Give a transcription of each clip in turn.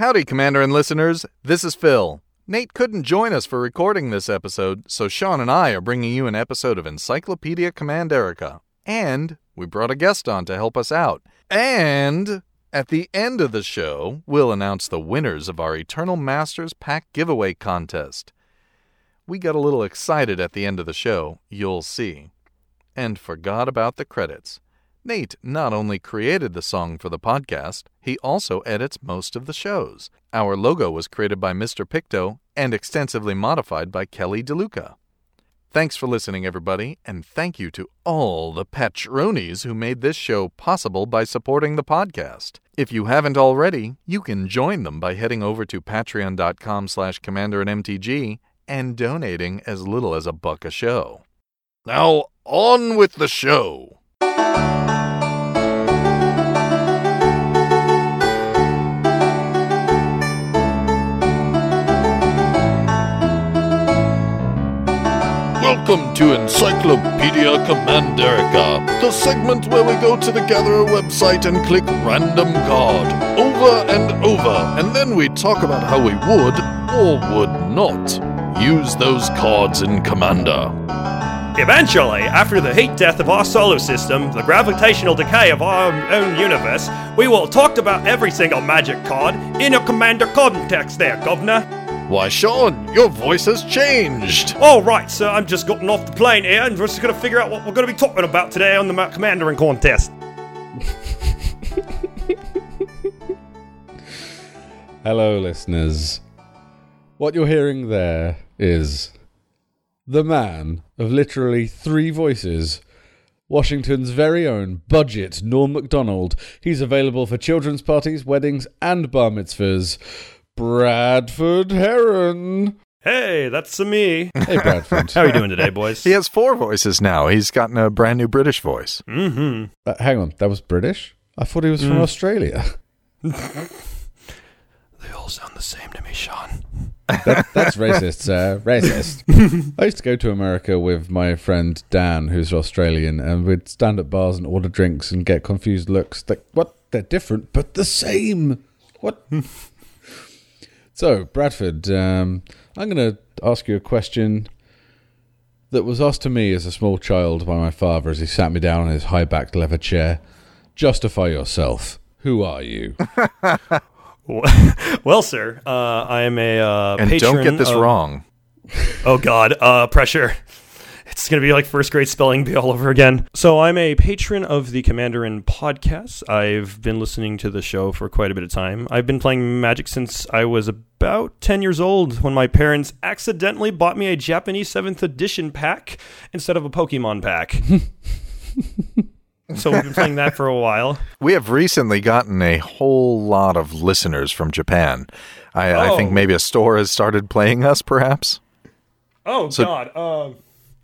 Howdy, Commander and listeners. This is Phil. Nate couldn't join us for recording this episode, so Sean and I are bringing you an episode of Encyclopedia Commanderica. And we brought a guest on to help us out. And at the end of the show, we'll announce the winners of our Eternal Masters Pack giveaway contest. We got a little excited at the end of the show, you'll see. And forgot about the credits. Nate not only created the song for the podcast, he also edits most of the shows. Our logo was created by Mr. Picto and extensively modified by Kelly DeLuca. Thanks for listening, everybody, and thank you to all the Patronis who made this show possible by supporting the podcast. If you haven't already, you can join them by heading over to patreon.com/commanderandmtg and donating as little as $1 a show. Now, on with the show! Welcome to Encyclopedia Commanderica, the segment where we go to the Gatherer website and click random card over and over, and then we talk about how we would, or would not, use those cards in Commander. Eventually, after the heat death of our solar system, the gravitational decay of our own universe, we will talk about every single magic card in a Commander context there, Governor. Why, Sean, your voice has changed. All right, sir, I'm just getting off the plane here, and we're just going to figure out what we're going to be talking about today on the Commandering contest. Hello, listeners. What you're hearing there is the man of literally 3 voices, Washington's very own budget Norm Macdonald. He's available for children's parties, weddings, and bar mitzvahs. Bradford Heron. Hey, that's me. Hey, Bradford. How are you doing today, boys? He has 4 voices now. He's gotten a brand new British voice. Mm-hmm. Hang on, that was British? I thought he was from Australia. They all sound the same to me, Sean. That's racist, sir. Racist. I used to go to America with my friend Dan, who's Australian, and we'd stand at bars and order drinks and get confused looks. Like, what? They're different, but the same. What? So, Bradford, I'm going to ask you a question that was asked to me as a small child by my father as he sat me down in his high-backed leather chair. Justify yourself. Who are you? Well, sir, I am a and patron. don't get this wrong. Oh, God, pressure. It's going to be like first grade spelling bee all over again. So I'm a patron of the Commanderin podcast. I've been listening to the show for quite a bit of time. I've been playing Magic since I was about 10 years old when my parents accidentally bought me a Japanese 7th edition pack instead of a Pokemon pack. So we've been playing that for a while. We have recently gotten a whole lot of listeners from Japan. I think maybe a store has started playing us, perhaps. Oh, so, God.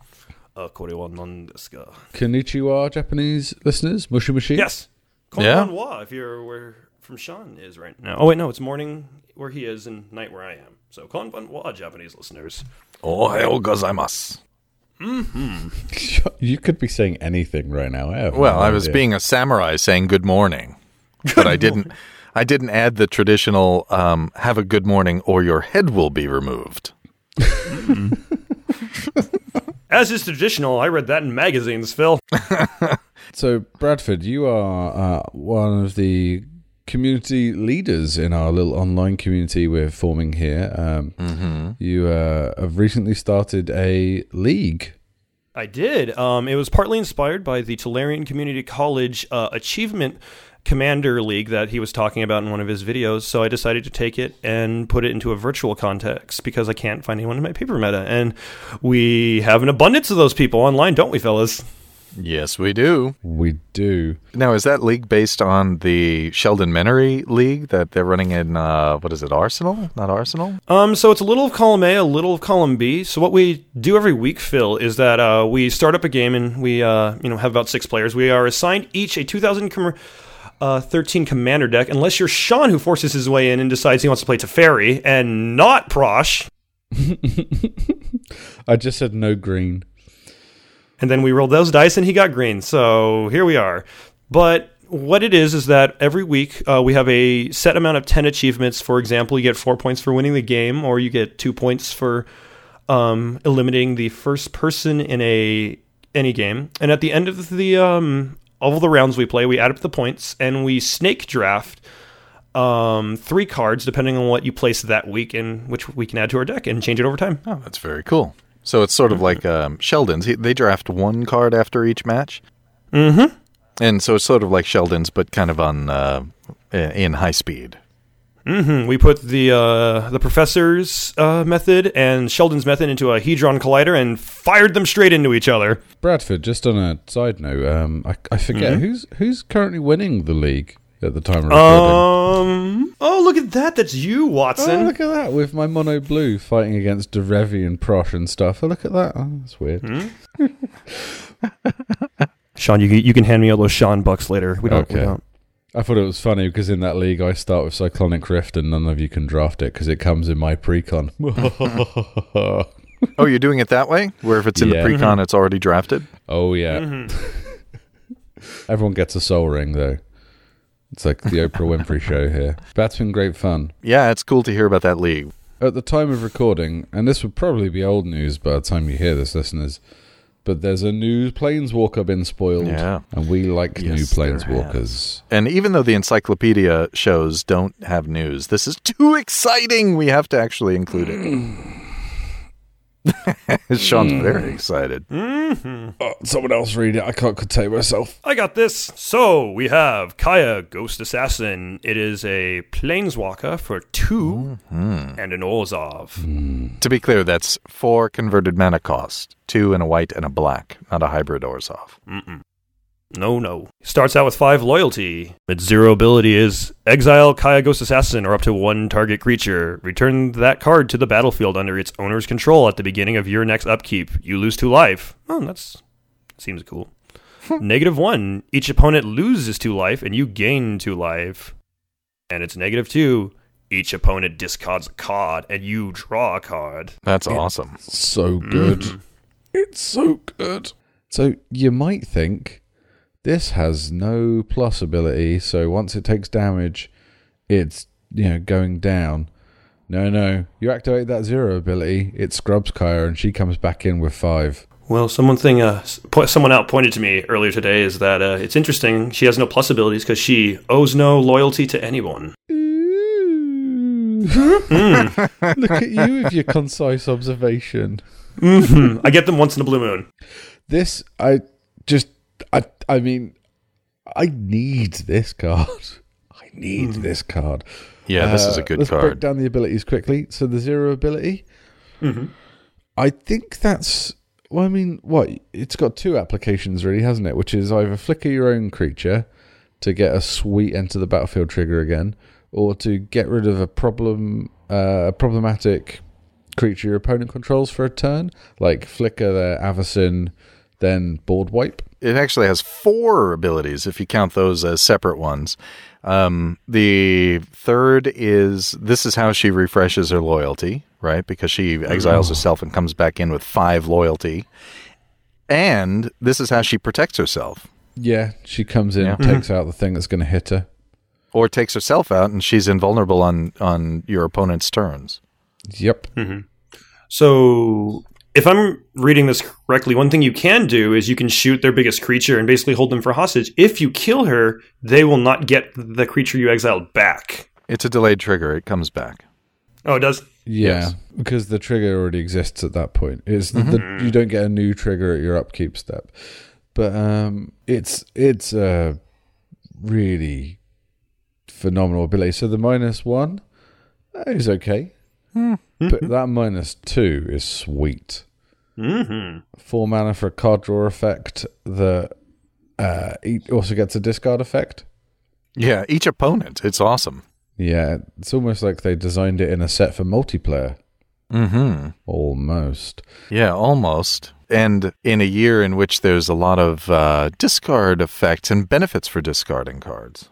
Konnichiwa, Japanese listeners. Mushi mushi. Yes. Konbanwa, if you're where from Sean is right now. Oh, wait, no, it's morning where he is and night where I am. So konbanwa, Japanese listeners. Ohayou gozaimasu. Mm-hmm. You could be saying anything right now. I was being a samurai saying good morning, but I didn't add the traditional have a good morning or your head will be removed. As is traditional, I read that in magazines, Phil. So, Bradford, you are one of the community leaders in our little online community we're forming here. You have recently started a league. I did. It was partly inspired by the Tolarian Community College Achievement Commander League that he was talking about in one of his videos, so I decided to take it and put it into a virtual context because I can't find anyone in my paper meta, and we have an abundance of those people online, don't we, fellas? Yes, we do. We do. Now, is that league based on the Sheldon Menery League that they're running in, what is it, Arsenal? Not Arsenal? So it's a little of column A, a little of column B. So what we do every week, Phil, is that we start up a game and we have about 6 players. We are assigned each a 2013 Commander deck, unless you're Sean, who forces his way in and decides he wants to play Teferi, and not Prosh. I just said no green. And then we rolled those dice and he got green. So here we are. But what it is that every week we have a set amount of 10 achievements. For example, you get 4 points for winning the game, or you get 2 points for eliminating the first person in any game. And at the end of the all the rounds we play, we add up the points and we snake draft 3 cards depending on what you place that week, in which we can add to our deck and change it over time. Oh, that's very cool. So it's sort of like Sheldon's. They draft 1 card after each match. Mm-hmm. And so it's sort of like Sheldon's, but kind of on in high speed. Mm-hmm. We put the professor's method and Sheldon's method into a Hedron Collider and fired them straight into each other. Bradford, just on a side note, I forget who's currently winning the league at the time of recording. Oh, look at that! That's you, Watson. Oh, look at that, with my mono blue fighting against Derevi and Prosh and stuff. Oh, look at that. Oh, that's weird. Sean, you can hand me all those Sean bucks later. We don't. I thought it was funny because in that league I start with Cyclonic Rift and none of you can draft it because it comes in my precon. Oh, you're doing it that way? Where if it's in the precon, it's already drafted? Oh, yeah. Mm-hmm. Everyone gets a soul ring, though. It's like the Oprah Winfrey show here. That's been great fun. Yeah, it's cool to hear about that league. At the time of recording, and this would probably be old news by the time you hear this, listeners, but there's a new Planeswalker been spoiled. Yeah. And we like new Planeswalkers. And even though the encyclopedia shows don't have news, this is too exciting. We have to actually include it. Sean's very excited. Mm-hmm. Oh, someone else read it. I can't contain myself. I got this. So we have Kaya, Ghost Assassin. It is a Planeswalker for 2 and an Orzhov. To be clear, that's 4 converted mana cost. 2 and a white and a black, not a hybrid Orzhov. No. Starts out with 5 loyalty. Its 0 ability is exile Kaya Ghost Assassin or up to 1 target creature. Return that card to the battlefield under its owner's control at the beginning of your next upkeep. You lose 2 life. Oh, that seems cool. -1. Each opponent loses 2 life and you gain 2 life. And it's -2. Each opponent discards a card and you draw a card. That's awesome. So good. It's so good. So you might think this has no plus ability, so once it takes damage, it's going down. No. You activate that 0 ability, it scrubs Kaya, and she comes back in with 5. Well, someone out pointed to me earlier today is that it's interesting. She has no plus abilities because she owes no loyalty to anyone. Look at you with your concise observation. I get them once in a blue moon. This, I mean, I need this card. I need this card. Yeah, this is a good card. Let's break card. down the abilities quickly. So the 0 ability, I think that's, it's got 2 applications really, hasn't it? Which is either flicker your own creature to get a sweet enter the battlefield trigger again, or to get rid of a problematic creature your opponent controls for a turn, like flicker their Avacyn, then board wipe. It actually has 4 abilities if you count those as separate ones. The third is, this is how she refreshes her loyalty, right? Because she exiles herself and comes back in with 5 loyalty. And this is how she protects herself. Yeah, she comes in, takes out the thing that's going to hit her. Or takes herself out and she's invulnerable on your opponent's turns. Yep. So if I'm reading this correctly, one thing you can do is you can shoot their biggest creature and basically hold them for hostage. If you kill her, they will not get the creature you exiled back. It's a delayed trigger. It comes back. Oh, it does? Yeah, because the trigger already exists at that point. It's you don't get a new trigger at your upkeep step. But it's a really phenomenal ability. So the -1 is okay. But that -2 is sweet. 4 mana for a card draw effect that also gets a discard effect. Yeah, each opponent. It's awesome. Yeah, it's almost like they designed it in a set for multiplayer. Almost. Yeah, almost. And in a year in which there's a lot of discard effects and benefits for discarding cards.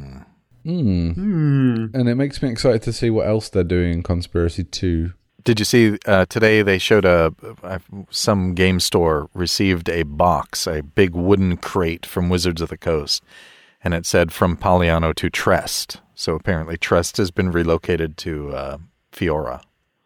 And it makes me excited to see what else they're doing in Conspiracy 2. Did you see today they showed some game store received a box, a big wooden crate from Wizards of the Coast. and it said from Paliano to Trest. So apparently Trest has been relocated to Fiora.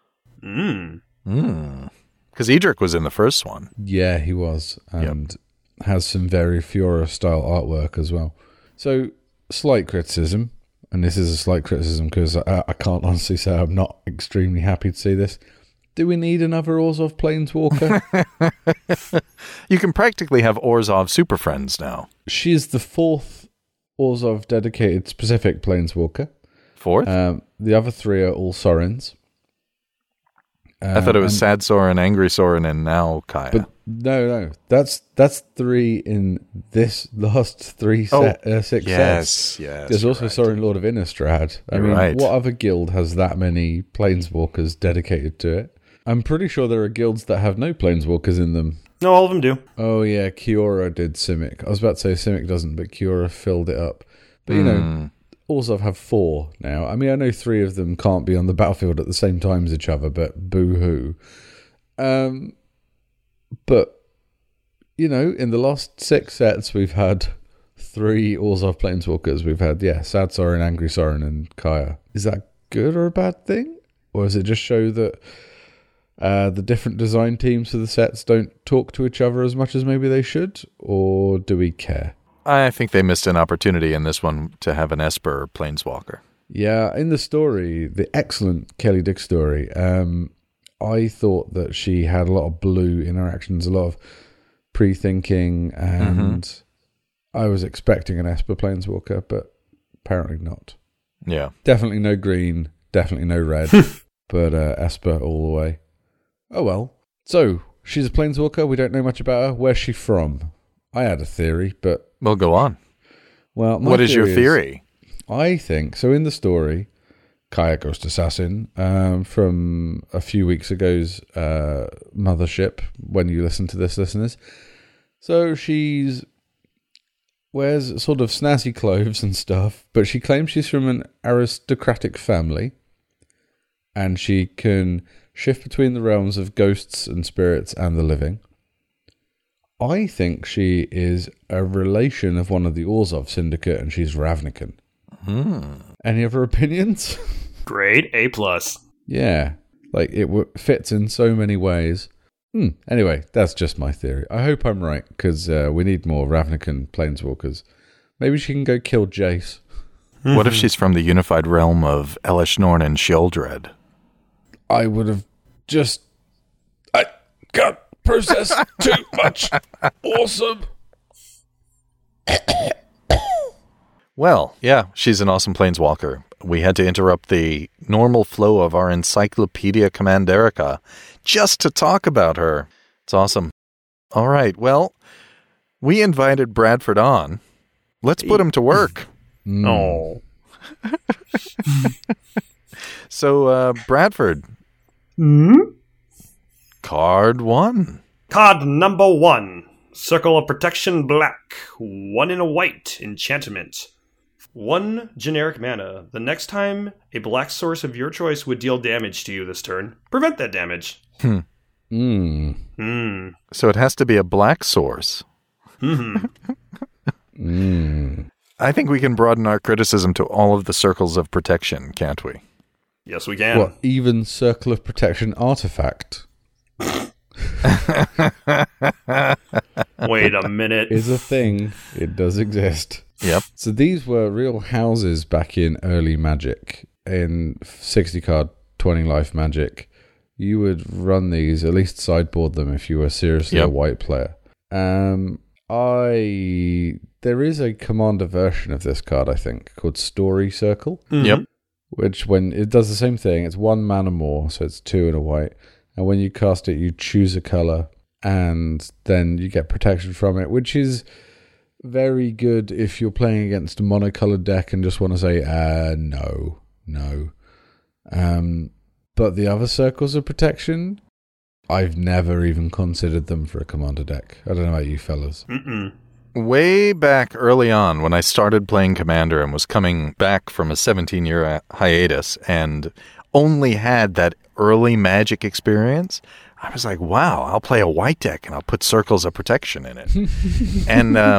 Because Edric was in the first one. Yeah, he was. And has some very Fiora-style artwork as well. So, slight criticism. And this is a slight criticism because I can't honestly say I'm not extremely happy to see this. Do we need another Orzhov Planeswalker? You can practically have Orzhov Super Friends now. She's the fourth Orzhov dedicated specific Planeswalker. Fourth? The other three are all Sorins. I thought it was Sad Sorin, Angry Sorin, and now Kaya. But no. That's three in this last six sets. Yes. There's also Sorin, Lord of Innistrad. I mean, what other guild has that many Planeswalkers dedicated to it? I'm pretty sure there are guilds that have no Planeswalkers in them. No, all of them do. Oh, yeah, Kiora did Simic. I was about to say Simic doesn't, but Kiora filled it up. But, you know, Orzhov have 4 now. I mean, I know 3 of them can't be on the battlefield at the same time as each other, but boo-hoo. But, you know, in the last 6 sets, we've had 3 Orzhov Planeswalkers. We've had, Sad Sorin, Angry Sorin, and Kaya. Is that good or a bad thing? Or does it just show that the different design teams for the sets don't talk to each other as much as maybe they should? Or do we care? I think they missed an opportunity in this one to have an Esper Planeswalker. Yeah, in the story, the excellent Kelly Dick story, I thought that she had a lot of blue interactions, a lot of pre-thinking, and I was expecting an Esper Planeswalker, but apparently not. Yeah. Definitely no green, definitely no red, but Esper all the way. Oh well. So, she's a Planeswalker, we don't know much about her. Where's she from? I had a theory, but... Well, go on. Well, what is your theory? I think, so in the story, Kaya Ghost Assassin, from a few weeks ago's Mothership, when you listen to this, listeners. So she's wears sort of snazzy clothes and stuff, but she claims she's from an aristocratic family, and she can shift between the realms of ghosts and spirits and the living. I think she is a relation of one of the Orzhov Syndicate, and she's Ravnican. Any other opinions? Great, A+. Yeah, like it fits in so many ways. Anyway, that's just my theory. I hope I'm right, because we need more Ravnican Planeswalkers. Maybe she can go kill Jace. What if she's from the unified realm of Elesh Norn and Sheoldred? I would have just... I can't process too much. Awesome. Well, yeah, she's an awesome Planeswalker. We had to interrupt the normal flow of our Encyclopedia Commanderica just to talk about her. It's awesome. All right, well, we invited Bradford on. Let's put him to work. Oh. So, Bradford. Card 1. Card number 1. Circle of Protection Black. 1 in a white. Enchantment. 1 generic mana. The next time a black source of your choice would deal damage to you this turn, prevent that damage. So it has to be a black source. I think we can broaden our criticism to all of the circles of protection, can't we? Yes, we can. What, even Circle of Protection artifact? Wait a minute. Is a thing. It does exist. Yep. So these were real houses back in early Magic. In 60 card, 20 life Magic. You would run these, at least sideboard them if you were seriously a white player. There is a commander version of this card, I think, called Story Circle. Yep. Which, when it does the same thing, it's 1 mana more, so it's 2 and a white. And when you cast it, you choose a color, and then you get protection from it, which is very good if you're playing against a monocolored deck and just want to say, no. But the other circles of protection, I've never even considered them for a commander deck. I don't know about you fellas. Way back early on when I started playing Commander and was coming back from a 17-year hiatus and only had that early Magic experience, I was like, wow, I'll play a white deck and I'll put Circles of Protection in it. And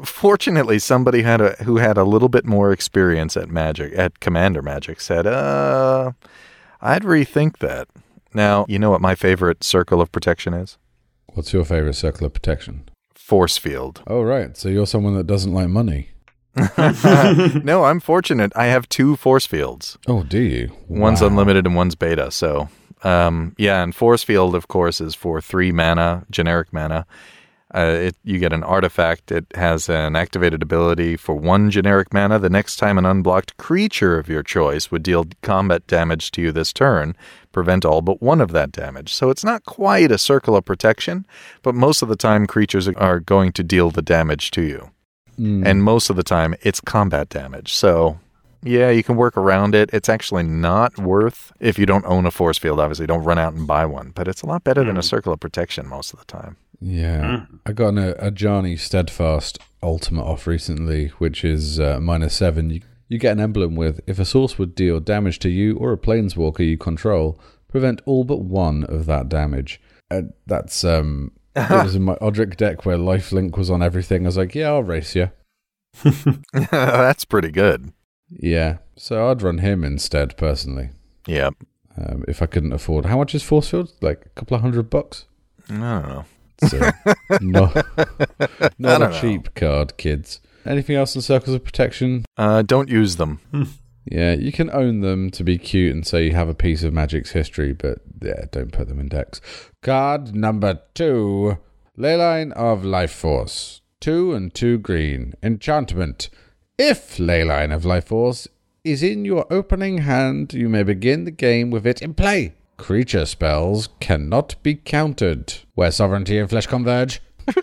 Fortunately, somebody who had a little bit more experience at Commander Magic said, I'd rethink that. Now, you know what my favorite circle of protection is? What's your favorite circle of protection? Force field. Oh, right. So you're someone that doesn't like money. No, I'm fortunate. I have 2 force fields. Oh, do you? One's Wow. unlimited and one's beta. So, and force field, of course, is for 3 mana, generic mana. You get an artifact. It has an activated ability for 1 generic mana. The next time an unblocked creature of your choice would deal combat damage to you this turn, prevent all but 1 of that damage. So it's not quite a circle of protection, but most of the time creatures are going to deal the damage to you. And most of the time it's combat damage. So yeah, you can work around it. It's actually not worth, if you don't own a force field, obviously don't run out and buy one, but it's a lot better than a circle of protection most of the time. Yeah. I got a Ajani Steadfast Ultimate off recently, which is -7. You get an emblem with, if a source would deal damage to you or a planeswalker you control, prevent all but 1 of that damage. That's it was in my Odric deck where Lifelink was on everything. I was like, yeah, I'll race you. That's pretty good. Yeah. So I'd run him instead, personally. Yeah. If I couldn't afford. How much is Force Field? Like a couple of $100? I don't know. So, not don't a cheap card, kids. Anything else in Circles of Protection? Don't use them. Yeah, you can own them to be cute and say you have a piece of Magic's history, but yeah, don't put them in decks. Card number 2, Leyline of Life Force. 2 and 2 green. Enchantment. If Leyline of Life Force is in your opening hand, you may begin the game with it in play. Creature spells cannot be countered. Where sovereignty and flesh converge.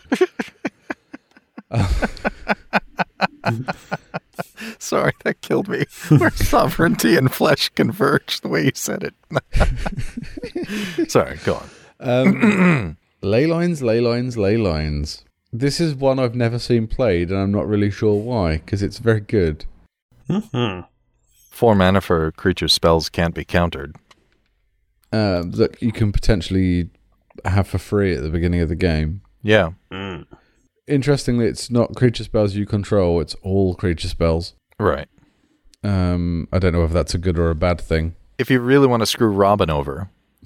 Sorry, that killed me. Where sovereignty and flesh converge, the way you said it. Sorry, go on. Leylines. This is one I've never seen played, and I'm not really sure why, because it's very good. 4 mana for creature spells can't be countered. That you can potentially have for free at the beginning of the game. Yeah. Interestingly, it's not creature spells you control, it's all creature spells. Right. I don't know if that's a good or a bad thing. If you really want to screw Robin over.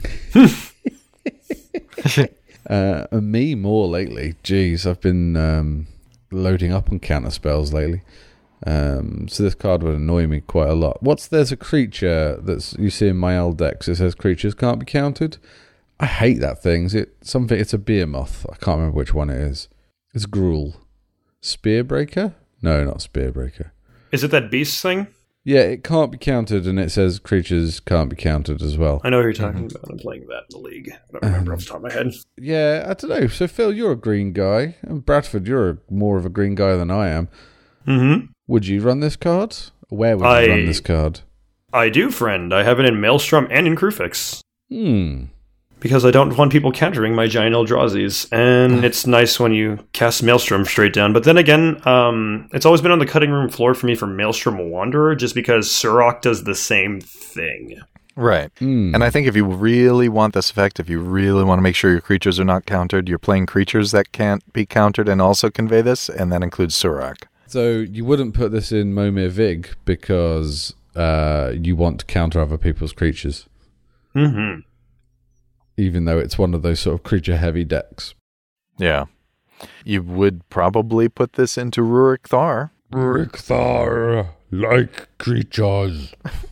Me more lately. Jeez, I've been loading up on counter spells lately. So this card would annoy me quite a lot. There's a creature that's you see in my old decks. It says creatures can't be countered. I hate that thing. It's a Behemoth. I can't remember which one it is. It's Gruul. Spearbreaker? No, not Spearbreaker. Is it that beast thing? Yeah, it can't be countered, and it says creatures can't be countered as well. I know what you're talking about. I'm playing that in the league. I don't remember off the top of my head. Yeah, I don't know. So, Phil, you're a green guy. And Bradford, you're more of a green guy than I am. Mm-hmm. Would you run this card? Where would you run this card? I do, friend. I have it in Maelstrom and in Crufix. Because I don't want people countering my giant Eldrazi's. And it's nice when you cast Maelstrom straight down. But then again, it's always been on the cutting room floor for me for Maelstrom Wanderer, just because Surok does the same thing. Right. And I think if you really want this effect, if you really want to make sure your creatures are not countered, you're playing creatures that can't be countered and also convey this, and that includes Surok. So you wouldn't put this in Momir Vig because you want to counter other people's creatures. Mm-hmm. Even though it's one of those sort of creature-heavy decks. Yeah. You would probably put this into Rurik Thar. Rurik Thar, like creatures.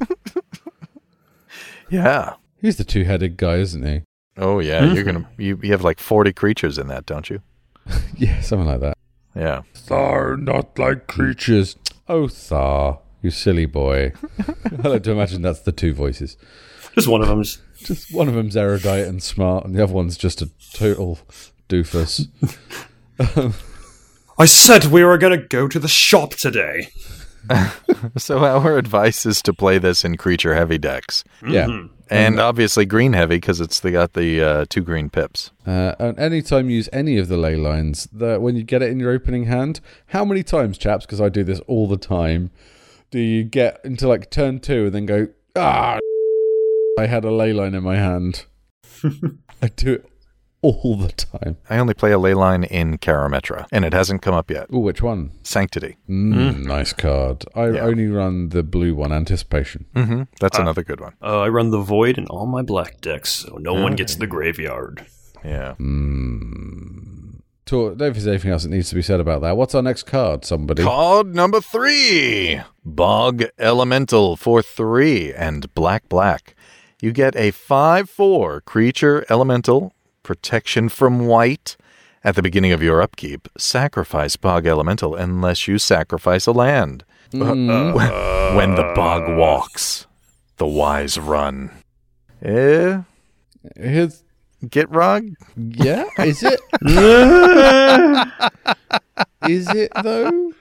Yeah. He's the two-headed guy, isn't he? Oh, yeah. You're gonna you have like 40 creatures in that, don't you? Yeah, something like that. Yeah. Thar, not like creatures. Oh, Thar, you silly boy. I like to imagine that's the two voices. Just one of them. Just one of them's erudite and smart, and the other one's just a total doofus. I said we were going to go to the shop today. So our advice is to play this in creature-heavy decks. Yeah. And obviously green-heavy, because they got the 2 green pips. And anytime you use any of the ley lines, when you get it in your opening hand, how many times, chaps, because I do this all the time, do you get into like turn 2 and then go, I had a ley line in my hand. I do it all the time. I only play a ley line in Karametra, and it hasn't come up yet. Oh, which one? Sanctity. Nice card. I only run the blue one, Anticipation. Mm-hmm. That's another good one. I run the Void in all my black decks, so no one gets the graveyard. Yeah. Don't know if there's anything else that needs to be said about that. What's our next card, somebody? Card number 3. Bog Elemental for 3 and black. You get a 5/4 creature elemental, protection from white. At the beginning of your upkeep, sacrifice Bog Elemental unless you sacrifice a land. When the bog walks, the wise run. Here's, Gitrog? yeah, is it? Is it, though?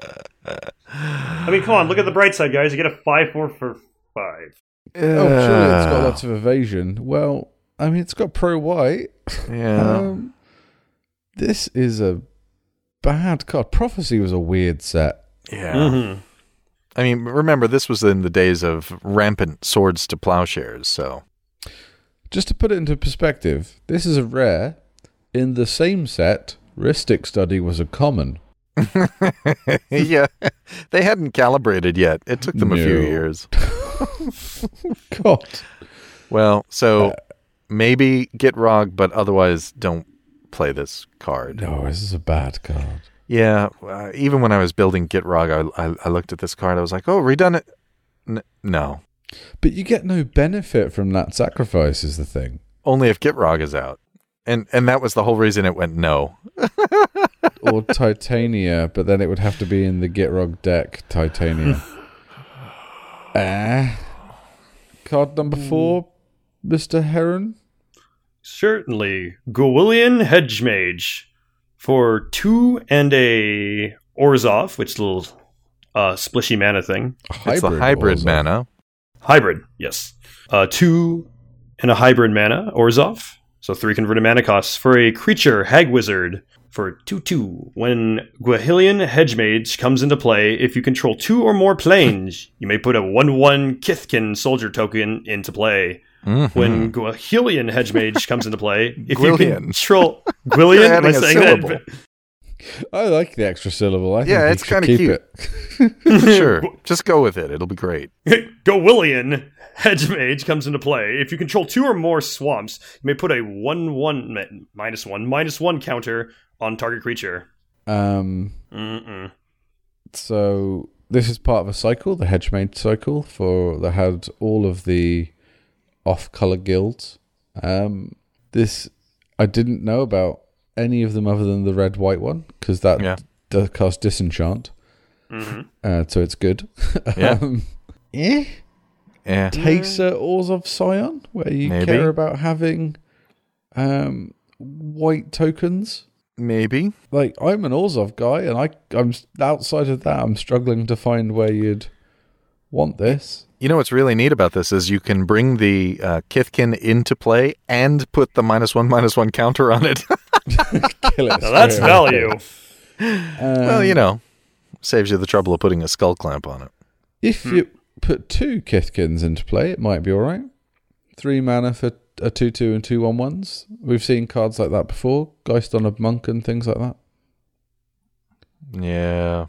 I mean, come on, look at the bright side, guys. You get a 5/4 for 5. Oh, surely it's got lots of evasion. Well, I mean, it's got pro-white. Yeah. This is a bad card. Prophecy was a weird set. Yeah. Mm-hmm. I mean, remember, this was in the days of rampant swords to plowshares, so... Just to put it into perspective, this is a rare. In the same set, Rhystic Study was a common. Yeah. They hadn't calibrated yet. It took them a few No. years. God. Well, so maybe Gitrog, but otherwise don't play this card. No, this is a bad card. Yeah, even when I was building Gitrog, I looked at this card. I was like, oh, redone it. No. But you get no benefit from that sacrifice is the thing. Only if Gitrog is out. And that was the whole reason it went no. Or Titania, but then it would have to be in the Gitrog deck, Titania. Card number 4, Mr. Heron. Certainly. Gwillian Hedgemage for 2 and a Orzhov, which is a little splishy mana thing. It's the hybrid Orzhov. mana. Hybrid, yes. 2 and a hybrid mana, Orzhov. So 3 converted mana costs for a creature, Hag Wizard, for 2/2. When Gwillian Hedgemage comes into play, if you control 2 or more planes, you may put a 1/1 Kithkin soldier token into play. Mm-hmm. When Gwillian Hedgemage comes into play, if Gwillian. you control Gwillian, am I Adding a saying syllable. that? I like the extra syllable. I think Yeah, we it's should kinda keep cute. it. Sure. Just go with it. It'll be great. Gwillian Hedgemage comes into play. If you control 2 or more swamps, you may put a 1/1 -1/-1 counter on target creature. So this is part of a cycle, the Hedgemage cycle, that had all of the off-color guilds. This I didn't know about any of them other than the red-white one, because that does cast Disenchant. So it's good. Yeah. Yeah. Taser Orzhov Scion, where you Maybe. care about having white tokens. Maybe. Like, I'm an Orzhov guy, and I'm outside of that, I'm struggling to find where you'd want this. You know what's really neat about this is you can bring the Kithkin into play and put the -1/-1 counter on it. Kill it. Now that's value. Well, saves you the trouble of putting a skull clamp on it. If you put 2 Kithkins into play, it might be alright. 3 mana for a 2/2 and 2 1/1s. We've seen cards like that before. Geist on a Monk and things like that. Yeah.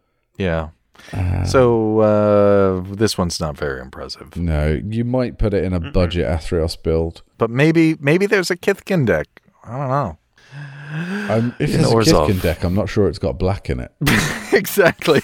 So this one's not very impressive. No, you might put it in a budget Athreos build. But maybe there's a Kithkin deck. I don't know. If there's a Orzhov. Kithkin deck, I'm not sure it's got black in it. Exactly.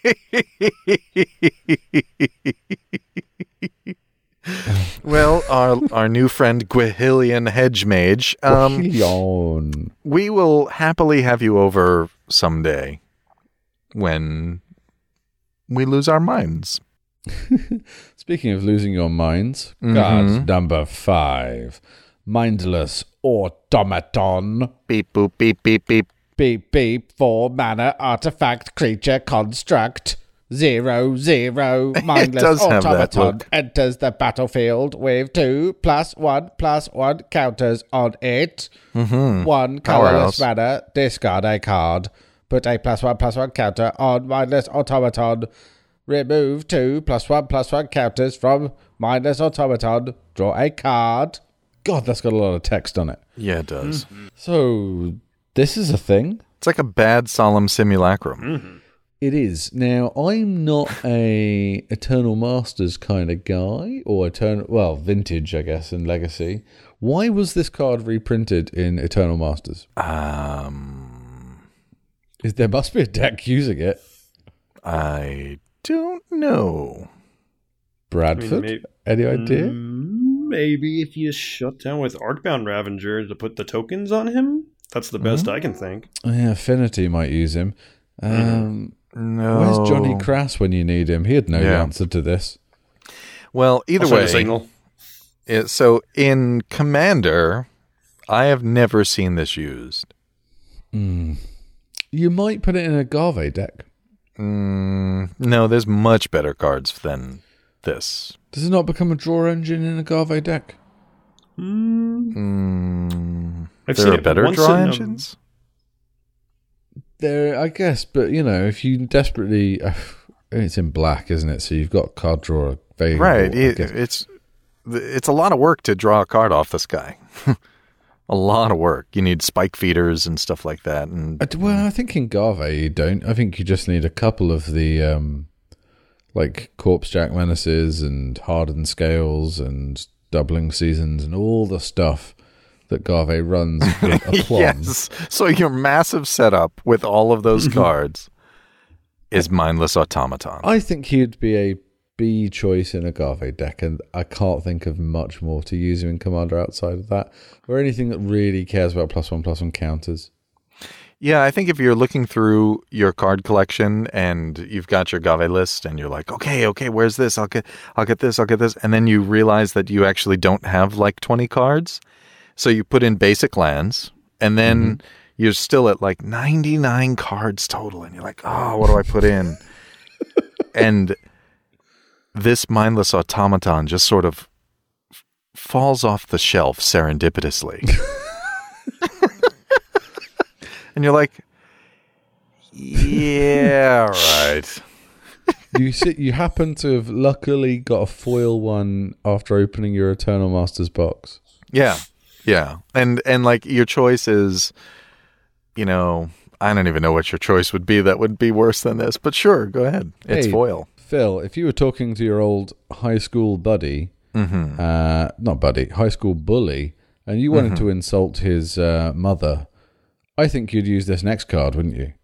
Well, our new friend Gwillian Hedgemage, Yawn. we will happily have you over someday when we lose our minds. Speaking of losing your minds, card number 5. Mindless Automaton. Beep, boop, beep, beep, beep. Beep, beep, 4 mana artifact creature construct. 0/0 mindless does have that automaton look. enters the battlefield with 2 +1/+1 counters on it. 1 colorless Powerhouse. mana, discard a card. Put a +1/+1 counter on mindless automaton. Remove 2 +1/+1 counters from mindless automaton. Draw a card. God, that's got a lot of text on it. Yeah, it does. So, this is a thing? It's like a bad Solemn Simulacrum. Mm-hmm. It is. Now, I'm not a Eternal Masters kind of guy, or vintage, I guess, and Legacy. Why was this card reprinted in Eternal Masters? There must be a deck using it. I don't know. Bradford? Any idea? Maybe if you shut down with Arcbound Ravager to put the tokens on him? That's the best I can think. Yeah, Affinity might use him. No. Where's Johnny Crass when you need him? He'd know the answer to this. Well, either I'll send way. a signal. So in Commander, I have never seen this used. You might put it in a Agave deck. No, there's much better cards than this. Does it not become a draw engine in a Agave deck? I've There seen are it better once draw in, engines? There, I guess, but if you desperately, it's in black, isn't it? So you've got card draw available. Right. It's a lot of work to draw a card off this guy. A lot of work. You need spike feeders and stuff like that. And I think in Garve you don't. I think you just need a couple of the like Corpse Jack Menaces and Hardened Scales and Doubling Seasons and all the stuff that Garve runs with aplomb. Yes. So your massive setup with all of those cards is Mindless Automaton. I think he'd be a B choice in a Garve deck, and I can't think of much more to use him in Commander outside of that, or anything that really cares about +1/+1 counters. Yeah, I think if you're looking through your card collection and you've got your Gave list and you're like, okay, where's this? I'll get this, and then you realize that you actually don't have like 20 cards. So you put in basic lands, and then you're still at like 99 cards total, and you're like, oh, what do I put in? And this Mindless Automaton just sort of falls off the shelf serendipitously. And you're like, yeah, right. You happen to have luckily got a foil one after opening your Eternal Masters box. Yeah. And like your choice is, I don't even know what your choice would be that would be worse than this, but sure, go ahead. It's foil. Phil, if you were talking to your old high school buddy, high school bully, and you wanted to insult his mother, I think you'd use this next card, wouldn't you?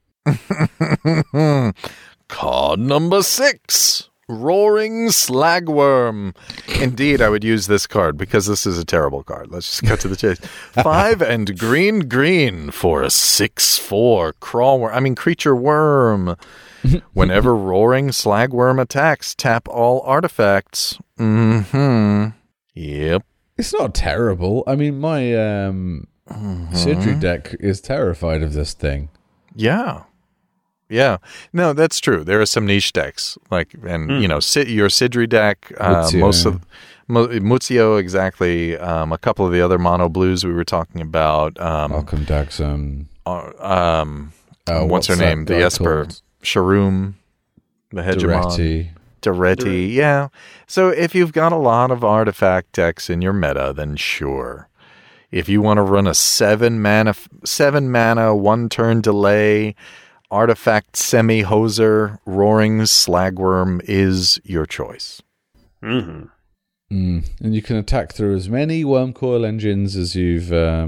Card number 6, Roaring Slagworm. Indeed, I would use this card because this is a terrible card. Let's just cut to the chase. 5 and green for a 6/4 creature worm. Whenever Roaring Slagworm attacks, tap all artifacts. Yep. It's not terrible. I mean, my Sidri deck is terrified of this thing. Yeah. No, that's true. There are some niche decks, your Sidri deck, Muzio. most of Muzio, exactly. A couple of the other mono blues we were talking about. Malcolm Daxon. What's her name? The Esper. Sharoom, the Hegemon. Duretti. Yeah. So if you've got a lot of artifact decks in your meta, then sure. If you want to run a 7 mana, 1-turn delay, artifact semi-hoser, Roaring Slagworm is your choice. And you can attack through as many Wormcoil engines as you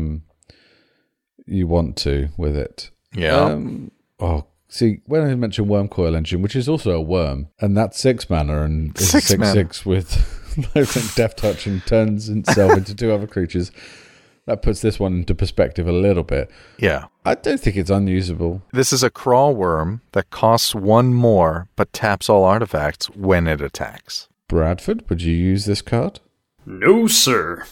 want to with it. Yeah. See, when I mentioned Wormcoil Engine, which is also a worm, and that's 6 mana, and it's 6/6 with Death Touch and turns itself into 2 other creatures, that puts this one into perspective a little bit. Yeah. I don't think it's unusable. This is a crawl worm that costs 1 more, but taps all artifacts when it attacks. Bradford, would you use this card? No, sir.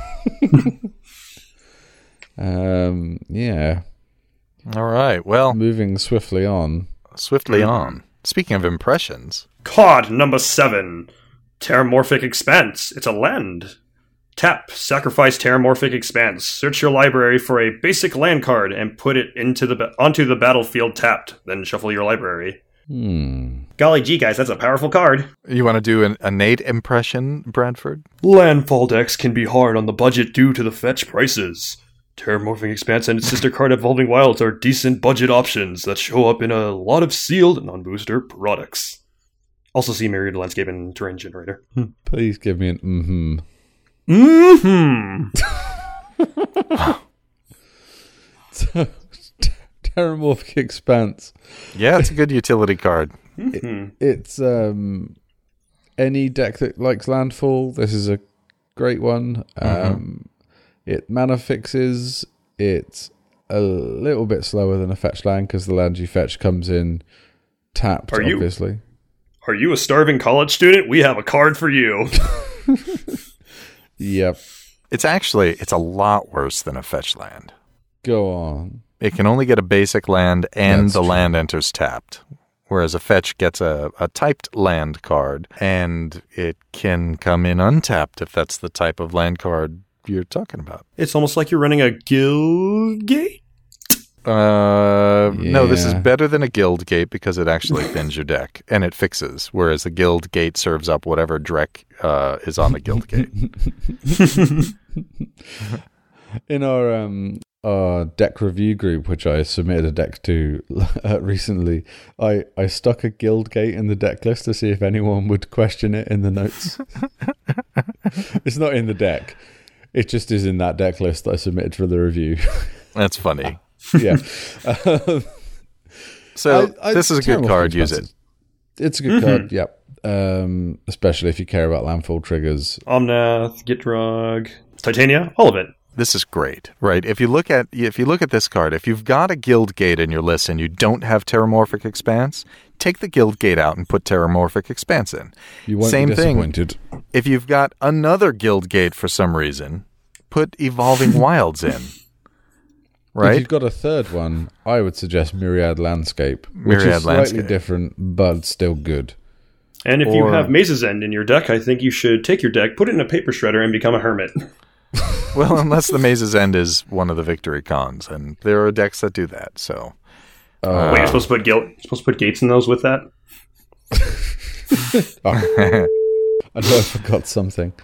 Yeah. All right, well. Moving swiftly on. Speaking of impressions. Card number 7. Terramorphic Expanse. It's a land. Tap, sacrifice Terramorphic Expanse. Search your library for a basic land card and put it onto the battlefield tapped. Then shuffle your library. Golly gee, guys, that's a powerful card. You want to do a Nate impression, Bradford? Landfall decks can be hard on the budget due to the fetch prices. Terramorphing Expanse and its sister card Evolving Wilds are decent budget options that show up in a lot of sealed non-booster products. Also see Myriad Landscape and Terrain Generator. Please give me an Terramorphic Expanse. Yeah, it's a good utility card. It's any deck that likes landfall. This is a great one. It mana fixes. It's a little bit slower than a fetch land because the land you fetch comes in tapped, obviously. Are you a starving college student? We have a card for you. Yep. It's a lot worse than a fetch land. Go on. It can only get a basic land and That's the true. land enters tapped. Whereas a fetch gets a typed land card, and it can come in untapped if that's the type of land card you're talking about. It's almost like you're running a guild gate. No, this is Yeah. better than a guild gate because it actually thins your deck, and it fixes, whereas a guild gate serves up whatever dreck is on the guild gate. In our deck review group, which I submitted a deck to recently, I stuck a guild gate in the deck list to see if anyone would question it in the notes. It's not in the deck. It just is in that deck list that I submitted for the review. That's funny. Yeah. So this is a good Terramorphic card. Use it. Expanse It's a good card, yep. Especially if you care about landfall triggers. Omnath, Gitrog, Titania, all of it. This is great, right? If you look at this card, if you've got a guild gate in your list and you don't have Terramorphic Expanse, take the guild gate out and put Terramorphic Expanse in. You won't Same be disappointed. thing. If you've got another guild gate for some reason, put Evolving Wilds in. Right? If you've got a third one, I would suggest Myriad Landscape, which Myriad is slightly Landscape. different, but still good. And if you Or- have Maze's End in your deck, I think you should take your deck, put it in a paper shredder, and become a hermit. Well, unless the Maze's End is one of the victory cons, and there are decks that do that. So Wait, you're supposed to put gates in those with that? I know I forgot something.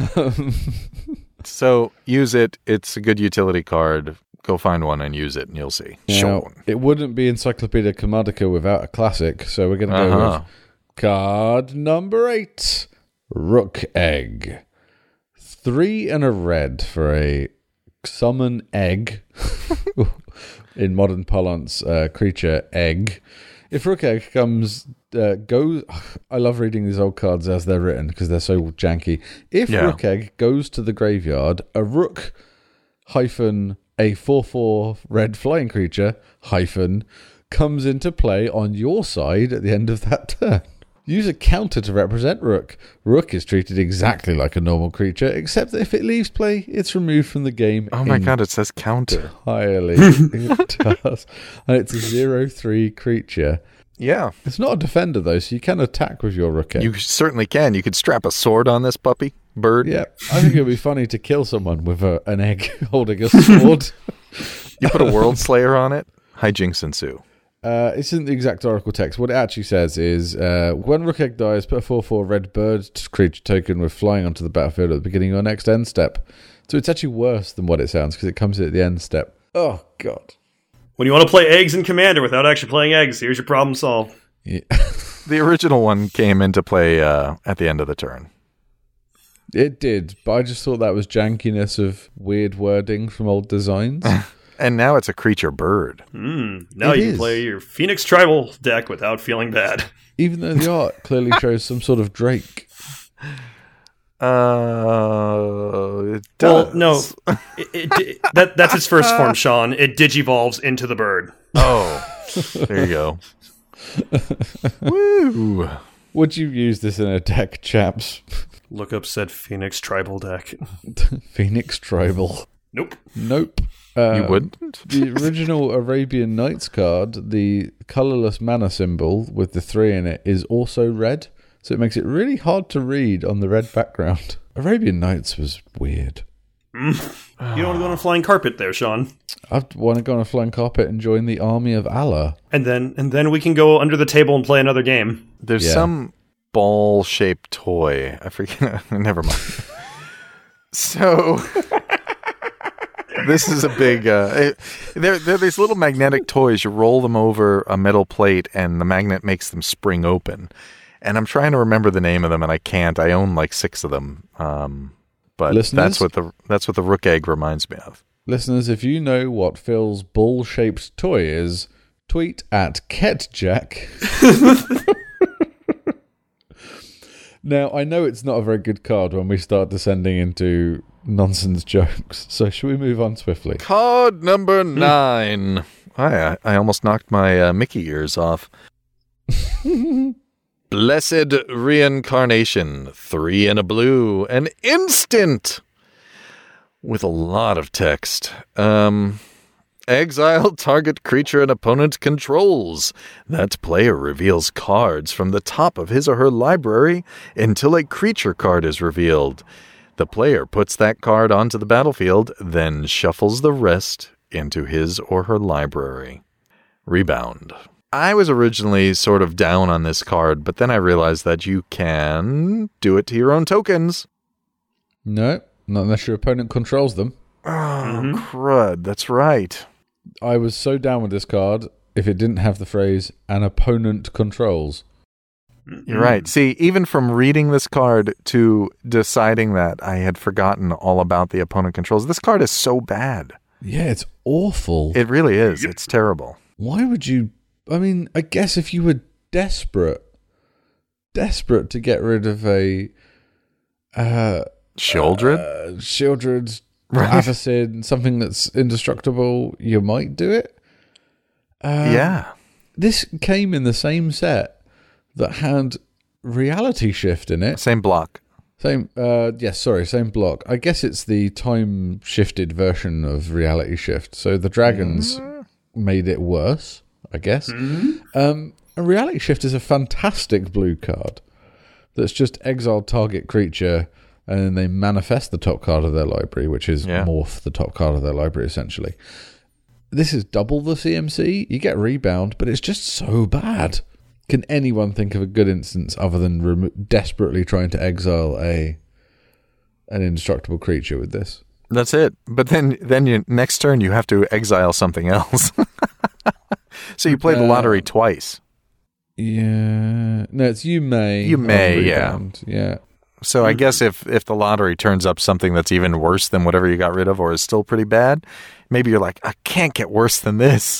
So use it. It's a good utility card. Go find one and use it, and you'll see. Now, Sure. it wouldn't be Encyclopedia Comodica without a classic, so we're going to go with card number 8, Rook Egg. 3 and a red for a summon egg. In modern parlance, creature egg. If Rook Egg goes... I love reading these old cards as they're written because they're so janky. If Rook Egg goes to the graveyard, a rook hyphen a 4/4 red flying creature hyphen comes into play on your side at the end of that turn. Use a counter to represent Rook. Rook is treated exactly like a normal creature, except that if it leaves play, it's removed from the game. Oh my god, it says counter. Entirely. It does. And it's a 0/3 creature. Yeah. It's not a defender, though, so you can attack with your Rook Egg. You certainly can. You could strap a sword on this puppy bird. Yeah, I think it would be funny to kill someone with an egg holding a sword. You put a World Slayer on it, hijinks ensue. It's in the exact Oracle text. What it actually says is, when Rook Egg dies, put a 4/4 red bird creature token with flying onto the battlefield at the beginning of your next end step. So it's actually worse than what it sounds, because it comes in at the end step. Oh, God. When you want to play eggs in Commander without actually playing eggs, here's your problem solved. Yeah. The original one came into play at the end of the turn. It did, but I just thought that was jankiness of weird wording from old designs. And now it's a creature bird. Now It you is. can play your Phoenix Tribal deck without feeling bad. Even though the art clearly shows some sort of Drake. It Well, does. no. That's its first form, Sean. It digivolves into the bird. Oh, there you go. Woo! Would you use this in a deck, chaps? Look up said Phoenix Tribal deck. Phoenix Tribal. Nope. Nope. You wouldn't? The original Arabian Nights card, the colorless mana symbol with the 3 in it, is also red, so it makes it really hard to read on the red background. Arabian Nights was weird. You don't want to go on a flying carpet there, Sean. I want to go on a flying carpet and join the army of Allah. And then we can go under the table and play another game. There's some ball-shaped toy. I forget. Never mind. So this is a big. They're these little magnetic toys. You roll them over a metal plate, and the magnet makes them spring open. And I'm trying to remember the name of them, and I can't. I own like 6 of them. But Listeners? that's what the rook egg reminds me of. Listeners, if you know what Phil's ball-shaped toy is, tweet at KetJack. Now, I know it's not a very good card when we start descending into nonsense jokes, so should we move on swiftly? Card number 9. I almost knocked my Mickey ears off. Blessed Reincarnation. 3 and a blue. An instant! With a lot of text. Exile target creature an opponent controls. That player reveals cards from the top of his or her library until a creature card is revealed. The player puts that card onto the battlefield, then shuffles the rest into his or her library. Rebound. I was originally sort of down on this card, but then I realized that you can do it to your own tokens. No, not unless your opponent controls them. Oh, crud. That's right. I was so down with this card if it didn't have the phrase, an opponent controls. You're right. See, even from reading this card to deciding that, I had forgotten all about the opponent controls. This card is so bad. Yeah, it's awful. It really is. It's terrible. Why would you... I mean, I guess if you were desperate to get rid of a... Sheoldred? Sheoldred, Right. Avacid, something that's indestructible, you might do it. Yeah. This came in the same set that had Reality Shift in it. Same block. Same block. I guess it's the time-shifted version of Reality Shift. So the dragons made it worse, I guess. And Reality Shift is a fantastic blue card that's just exile target creature, and then they manifest the top card of their library, which is morph the top card of their library, essentially. This is double the CMC. You get rebound, but it's just so bad. Can anyone think of a good instance other than desperately trying to exile an indestructible creature with this? That's it. But then you, next turn you have to exile something else. So you play the lottery twice. Yeah. No, it's you may. You may, Yeah. So I guess if the lottery turns up something that's even worse than whatever you got rid of or is still pretty bad, maybe you're like, I can't get worse than this.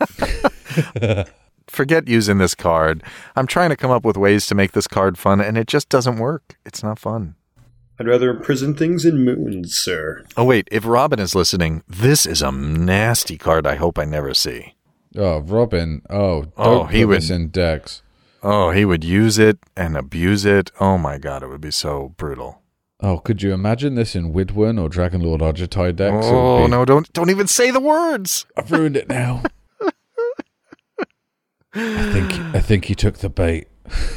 Forget using this card. I'm trying to come up with ways to make this card fun, and it just doesn't work. It's not fun. I'd rather imprison things in moons, sir. Oh, wait. If Robin is listening, this is a nasty card I hope I never see. Oh, Robin. Oh, don't put this in decks. Oh, he would use it and abuse it. Oh my god, it would be so brutal. Oh, could you imagine this in Widwin or Dragonlord Argetai decks? Oh, no, don't even say the words. I've ruined it now. I think he took the bait.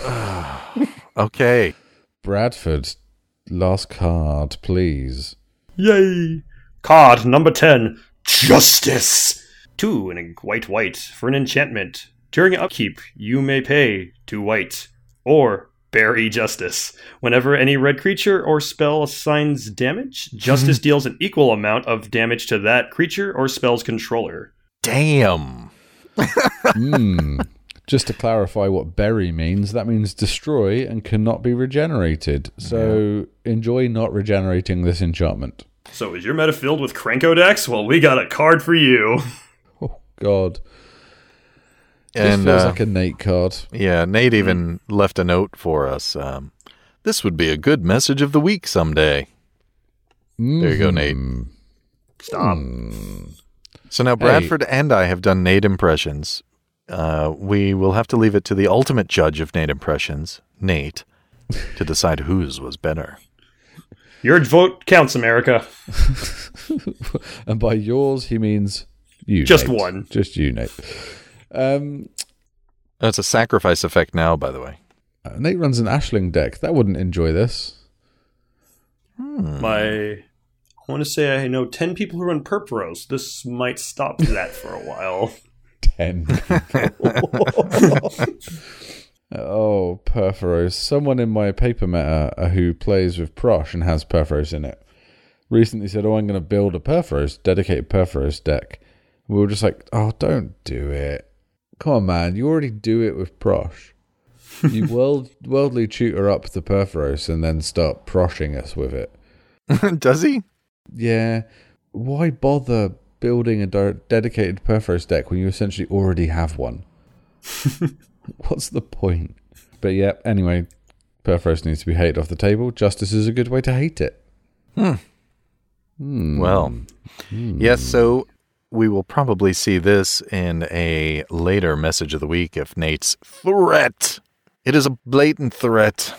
Okay. Bradford, last card, please. Yay! Card number 10. Justice! 2 and a white for an enchantment. During upkeep, you may pay 2 white. Or bury Justice. Whenever any red creature or spell assigns damage, Justice deals an equal amount of damage to that creature or spell's controller. Damn. Just to clarify what bury means, that means destroy and cannot be regenerated. So enjoy not regenerating this enchantment. So is your meta filled with Krenko decks? Well, we got a card for you. Oh, God. And this feels like a Nate card. Yeah, Nate even left a note for us. This would be a good message of the week someday. There you go, Nate. Stop. So now Bradford and I have done Nate impressions. We will have to leave it to the ultimate judge of Nate impressions, Nate, to decide whose was better. Your vote counts, America. And by yours, he means you, Just Nate. one. Just you, Nate. That's a sacrifice effect now, by the way. Nate runs an Ashling deck. That wouldn't enjoy this. My I want to say I know 10 people who run Purpros. This might stop that for a while. 10 people. Oh, Perforos. Someone in my paper meta who plays with Prosh and has Perforos in it recently said, I'm going to build a Perforos, dedicated Perforos deck. We were just like, oh, don't do it. Come on, man. You already do it with Prosh. You worldly tutor up the Perforos and then start proshing us with it. Does he? Yeah. Why bother building a dedicated Perforos deck when you essentially already have one? What's the point? But yeah, anyway, Perforos needs to be hated off the table. Justice is a good way to hate it. Well, yes, so we will probably see this in a later message of the week if Nate's threat. It is a blatant threat.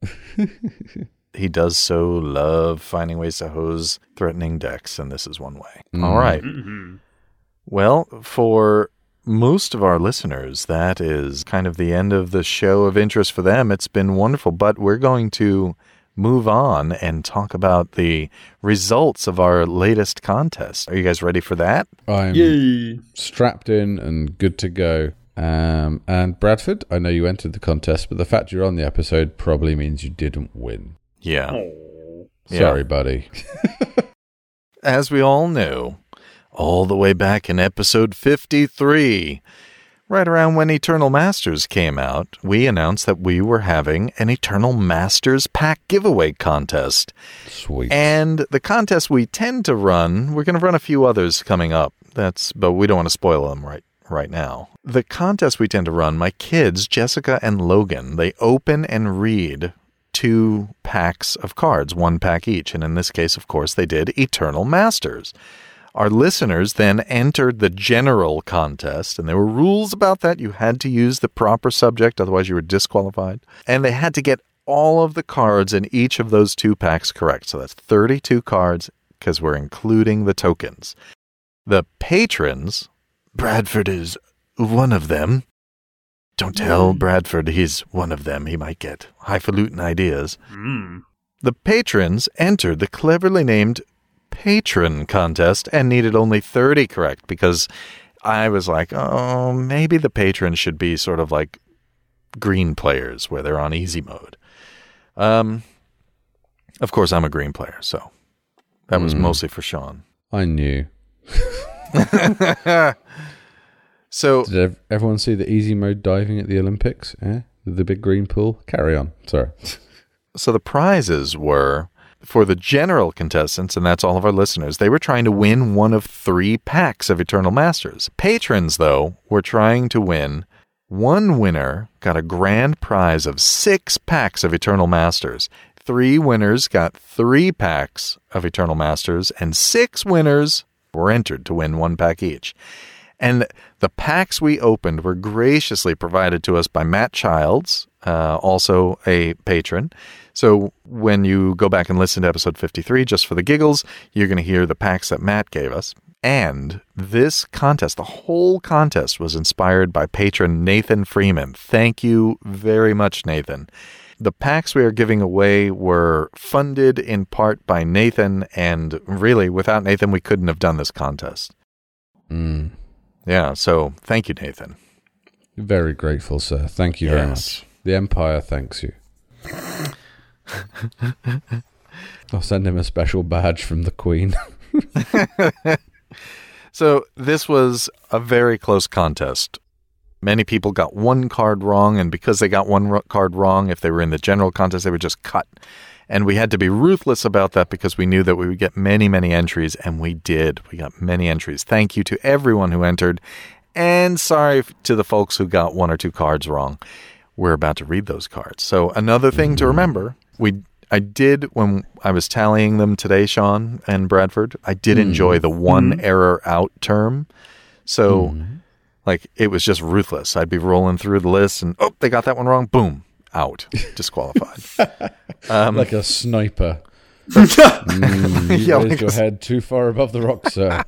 He does so love finding ways to hose threatening decks, and this is one way. All right. Well, for most of our listeners, that is kind of the end of the show of interest for them. It's been wonderful, but we're going to move on and talk about the results of our latest contest. Are you guys ready for that? I'm strapped in and good to go. And Bradford, I know you entered the contest, but the fact you're on the episode probably means you didn't win. Yeah. Sorry, buddy. As we all know, all the way back in episode 53, right around when Eternal Masters came out, we announced that we were having an Eternal Masters pack giveaway contest. Sweet. And the contest we tend to run, we're going to run a few others coming up. But we don't want to spoil them right now. The contest we tend to run, my kids, Jessica and Logan, they open and read 2 packs of cards, 1 pack each. And in this case, of course, they did Eternal Masters. Our listeners then entered the general contest, and there were rules about that. You had to use the proper subject, otherwise you were disqualified. And they had to get all of the cards in each of those 2 packs correct. So that's 32 cards, because we're including the tokens. The patrons, Bradford is one of them. Don't tell Bradford he's one of them. He might get highfalutin ideas. The patrons entered the cleverly named Patron contest and needed only 30 correct, because I was like, oh, maybe the patrons should be sort of like green players where they're on easy mode. Of course, I'm a green player, so that was mostly for Sean. I knew. So, did everyone see the easy mode diving at the Olympics? The big green pool? Carry on. Sorry. So the prizes were, for the general contestants, and that's all of our listeners, they were trying to win one of 3 packs of Eternal Masters. Patrons, though, were trying to win. One winner got a grand prize of 6 packs of Eternal Masters. 3 winners got 3 packs of Eternal Masters, and 6 winners were entered to win 1 pack each. And the packs we opened were graciously provided to us by Matt Childs, also a patron. So when you go back and listen to episode 53, just for the giggles, you're going to hear the packs that Matt gave us. And this contest, the whole contest, was inspired by patron Nathan Freeman. Thank you very much, Nathan. The packs we are giving away were funded in part by Nathan, and really, without Nathan, we couldn't have done this contest. Yeah, so thank you, Nathan. Very grateful, sir. Thank you very much. The Empire thanks you. I'll send him a special badge from the Queen. So this was a very close contest. Many people got 1 card wrong, and because they got 1 card wrong, if they were in the general contest, they would just cut. And we had to be ruthless about that because we knew that we would get many, many entries, and we did. We got many entries. Thank you to everyone who entered, and sorry to the folks who got 1 or 2 cards wrong. We're about to read those cards. So another thing to remember, I did, when I was tallying them today, Sean and Bradford, I did enjoy the 1 error out term. So, like, it was just ruthless. I'd be rolling through the list, and, they got that one wrong. Boom. Out. Disqualified. Like a sniper. You raised your head too far above the rock, sir.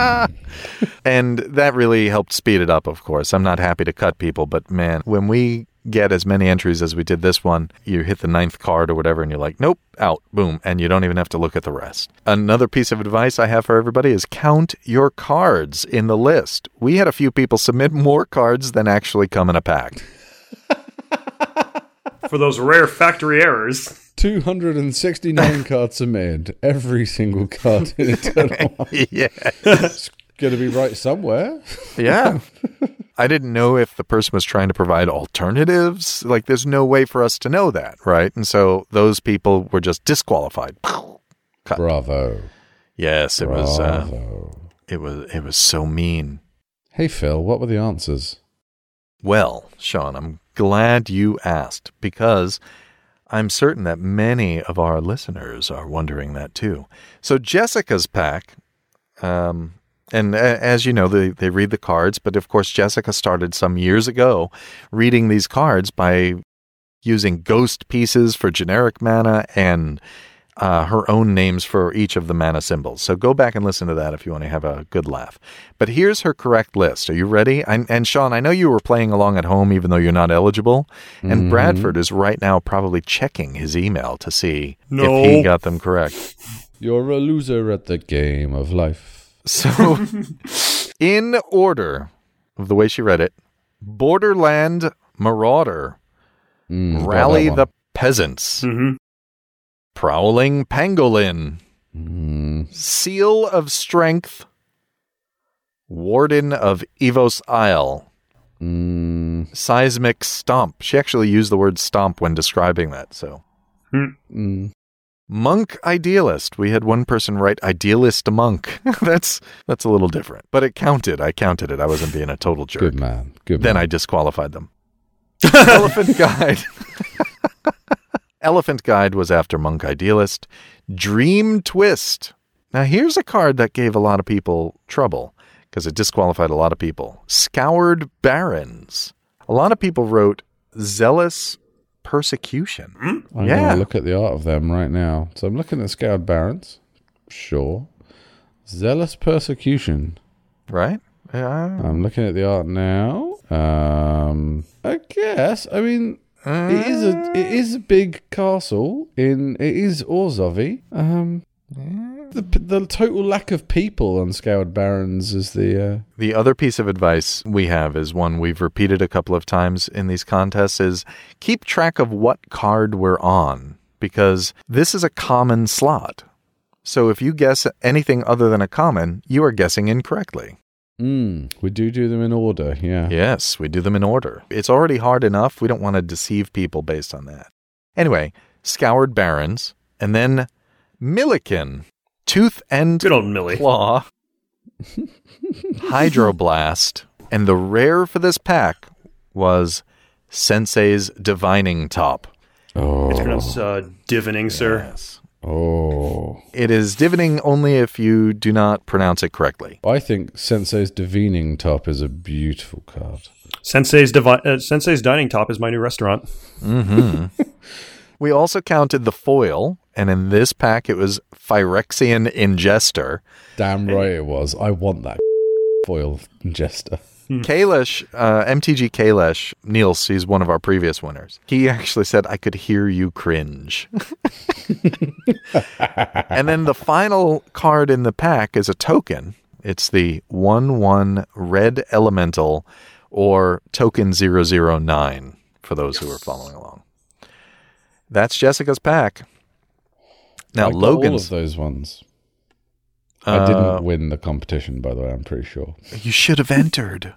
And that really helped speed it up, of course. I'm not happy to cut people, but man, when we get as many entries as we did this one, you hit the 9th card or whatever, and you're like, nope, out, boom, and you don't even have to look at the rest. Another piece of advice I have for everybody is count your cards in the list. We had a few people submit more cards than actually come in a pack. For those rare factory errors. 269 cards submitted. Every single card in Eternal Wonder. Yeah. It's going to be right somewhere. Yeah. I didn't know if the person was trying to provide alternatives. Like, there's no way for us to know that, right? And so people were just disqualified. Cut. Bravo. Yes, it Bravo. was so mean. Hey, Phil, what were the answers? Well, Sean, I'm glad you asked, because I'm certain that many of our listeners are wondering that too. So Jessica's pack, and as you know, they read the cards, but of course Jessica started some years ago reading these cards by using ghost pieces for generic mana and her own names for each of the mana symbols. So go back and listen to that if you want to have a good laugh. But here's her correct list. Are you ready? And Sean, I know you were playing along at home even though you're not eligible. And Bradford is right now probably checking his email to see if he got them correct. You're a loser at the game of life. So, in order of the way she read it, Borderland Marauder, Rally the Peasants, Prowling Pangolin, Seal of Strength, Warden of Evos Isle, Seismic Stomp. She actually used the word stomp when describing that, so. Monk Idealist. We had one person write Idealist Monk. That's a little different, but it counted. I counted it. I wasn't being a total jerk. Good man. Then I disqualified them. Elephant Guide. Elephant Guide was after Monk Idealist. Dream Twist. Now here's a card that gave a lot of people trouble because it disqualified a lot of people. Scoured Barons. A lot of people wrote Zealous Persecution. I'm going to look at the art of them right now. So I'm looking at Scoured Barons. Sure. Zealous Persecution. Right? I'm looking at the art now. I guess. I mean, it is a big castle. It is Orzovi. The total lack of people on Scoured Barons is the... The other piece of advice we have is one we've repeated a couple of times in these contests is keep track of what card we're on, because this is a common slot. So if you guess anything other than a common, you are guessing incorrectly. We do them in order, yeah. Yes, we do them in order. It's already hard enough. We don't want to deceive people based on that. Anyway, Scoured Barons, and then Milliken, Tooth and Good old Millie. Claw, Hydroblast, and the rare for this pack was Sensei's Divining Top. Oh. It's pronounced divining, sir. Yes. Oh. It is divining only if you do not pronounce it correctly. I think Sensei's Divining Top is a beautiful card. Sensei's Dining Top is my new restaurant. We also counted the foil, and in this pack it was Phyrexian Ingester. Damn right it was. I want that foil Ingester. Kailash, MTG Kailash, Niels, he's one of our previous winners. He actually said, I could hear you cringe. And then the final card in the pack is a token. It's the 1/1 Red Elemental, or Token 009, for those who are following along. That's Jessica's pack. Now, I got Logan's... all of those ones. I didn't win the competition, by the way, I'm pretty sure. You should have entered.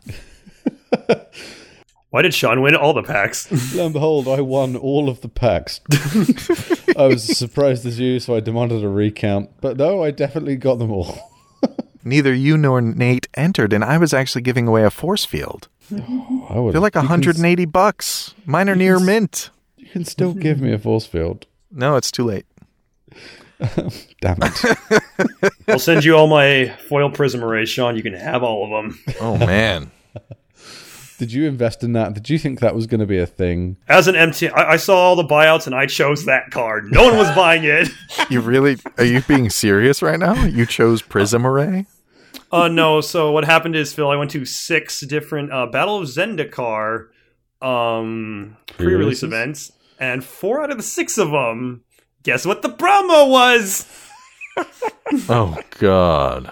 Why did Sean win all the packs? Lo and behold, I won all of the packs. I was as surprised as you, so I demanded a recount. But no, I definitely got them all. Neither you nor Nate entered, and I was actually giving away a force field. They're like $180. Mine are near mint. You can still give me a force field. No, it's too late. Damn it. I'll send you all my foil prism arrays, Sean. You can have all of them. Oh, man. Did you invest in that? Did you think that was going to be a thing? As an MT, I saw all the buyouts and I chose that card. No one was buying it. Are you being serious right now? You chose Prism Array? No. So what happened is, Phil, I went to 6 different Battle of Zendikar pre-release events, and 4 out of the 6 of them, guess what the promo was? Oh, God.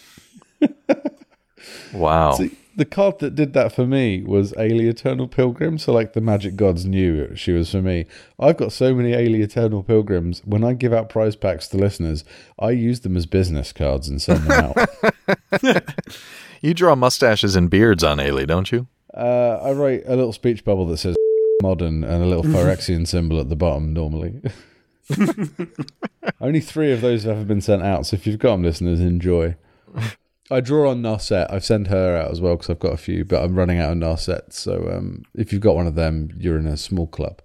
Wow. See, the card that did that for me was Ailey Eternal Pilgrim, so like the Magic Gods knew she was for me. I've got so many Ailey Eternal Pilgrims. When I give out prize packs to listeners, I use them as business cards and send them out. You draw mustaches and beards on Ailey, don't you? I write a little speech bubble that says modern and a little Phyrexian symbol at the bottom normally. Only 3 of those have ever been sent out, so if you've got them, listeners, enjoy. I draw on Narset. I've sent her out as well because I've got a few, but I'm running out of Narset. So if you've got one of them, you're in a small club.